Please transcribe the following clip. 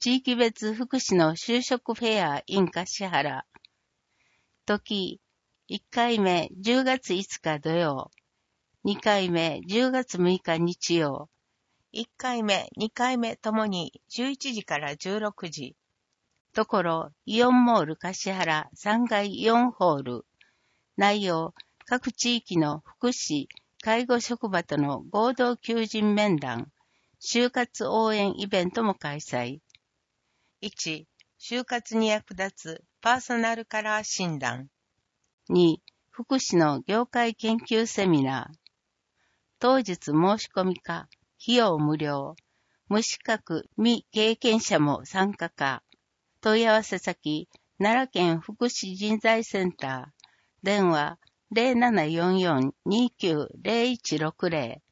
地域別福祉の就職フェア in 橿原。時、1回目10月5日土曜。2回目10月6日日曜。 1回目、2回目ともに11時から16時。 ところ、イオンモール橿原3階4ホール。内容、各地域の福祉、介護職場との合同求人面談、就活応援イベントも開催。 1、就活に役立つパーソナルカラー診断。 2、福祉の業界研究セミナー。当日申し込み可、費用無料。無資格、未経験者も参加可。問い合わせ先、奈良県福祉人材センター。電話、0744-29-0160。